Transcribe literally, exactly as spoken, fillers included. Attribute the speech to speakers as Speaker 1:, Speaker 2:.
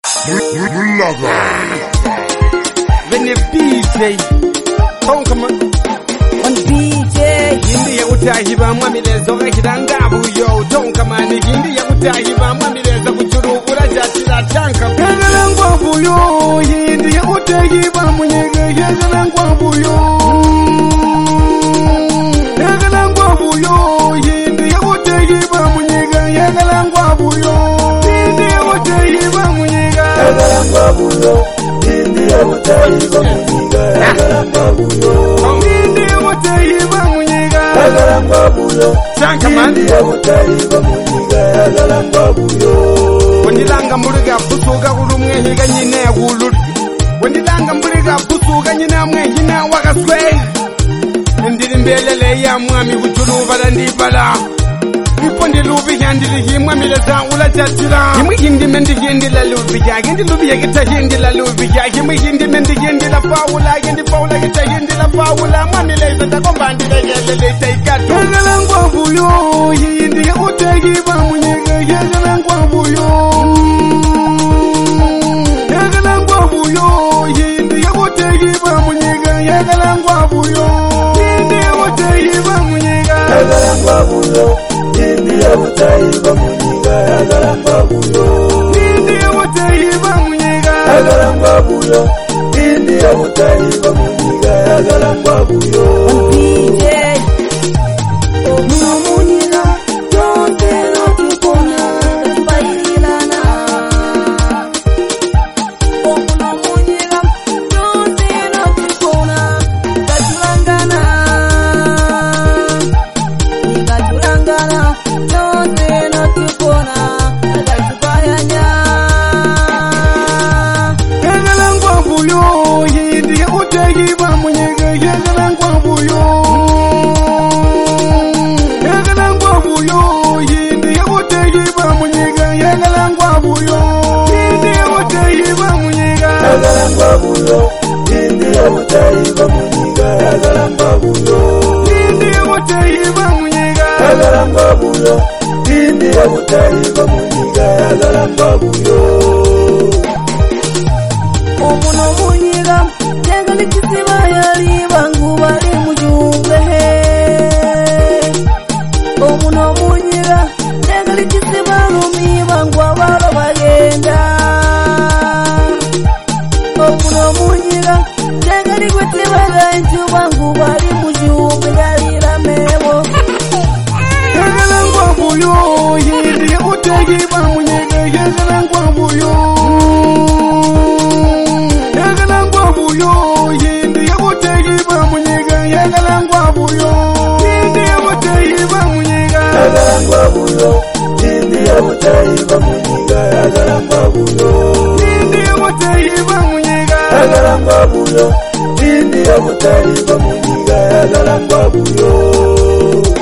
Speaker 1: Vene B J Tonka man
Speaker 2: On B J
Speaker 1: Hindi ya utahiba mwamilezo Rekidangabu yo Tonka man Hindi ya utahiba mwamilezo Kuchuru urajatila tanka Yagalangwabu yo Hindi ya utahiba mwenyege Yagalangwabu yo Yagalangwabu yo Hindi ya utahiba mwenyege Yagalangwabu yo Hindi ya utahiba mwenyege
Speaker 3: Yagalangwabu yo Hindi ya utahiba mwenyege Yagalangwabu yo
Speaker 1: Hindi ya utahiba mwenyege
Speaker 3: Yagalangwabu yo
Speaker 1: Tanka man
Speaker 3: Hindi ya utahiba mwenyege Yagalangwabu yo
Speaker 1: Wendilanga mbuliga busuga kulumwe higa nyine guluri Wendilanga mbuliga busuga nyine mwe nyine wakaswe Ndiri mbelele ya mwami kuchulubala ndibala Ipondi lubi yandili himwa mileza ula chatira Himu hindi mendi hindi la lubi ya Hindi lubi ya kita hindi la lubi ya Himu hindi mendi hindi la paula Hindi paula kita hindi la paula Mwami leza takomba ndile yelele taikatu Yagalangwa buyo Hindi ya utegi ba mwenyege Yagalangwa buyo Yagalangwa buyo Hindi ya utegi ba mwenyege Yagalangwa buyo Hindi ya utegi ba mwenyege
Speaker 3: Yagalangwa buyo Hindi ya utahiba mwenyege Yagalangwabu yo
Speaker 1: Hindi ya utahiba mwenyege
Speaker 3: Yagalangwabu yo Hindi ya utahiba mwenyege Yagalangwabu yo
Speaker 2: On B J Omuno munyega Tonte no tukona Tubailana Omuno munyega Tonte no tukona Katulangana Katulangana Tonte no tukona Katupayanya
Speaker 1: Yagalangwabu yo Hindi ya utahiba mwenyege Yagalangwabu yo Yagalangwabu yo Hindi ya utahiba mwenyege Yagalangwabu yo Hindi ya utahiba mwenyege
Speaker 3: Yagalangwabu yo Hindi ya utahiba mwenyege Yagalangwabu yo
Speaker 1: Hindi ya utahiba mwenyege
Speaker 3: Yagalangwabu yo Hindi ya utahiba mwenyege Yagalangwabu yo
Speaker 2: Omuno munyega Yagali kisiba yali bangu bali mujumbe Omuno munyega Yagali kisiba lumi bangu abalo bagenda Omuno munyega Yagali kwetiba lanju bangu bali mujumbe galira mebo
Speaker 1: Yagalangwabu yo Hindi ya utahiba mwenyege Yagalangwabu yo Yagalangwabu yo Hindi ya utahiba mwenyege Yagalangwabu yo Hindi ya utahiba mwenyege
Speaker 3: Yagalangwabu yo Hindi ya utahiba mwenyege Yagalangwabu yo
Speaker 1: Hindi ya utahiba mwenyege
Speaker 3: Yagalangwabu yo Hindi ya utahiba mwenyege Yagalangwabu yo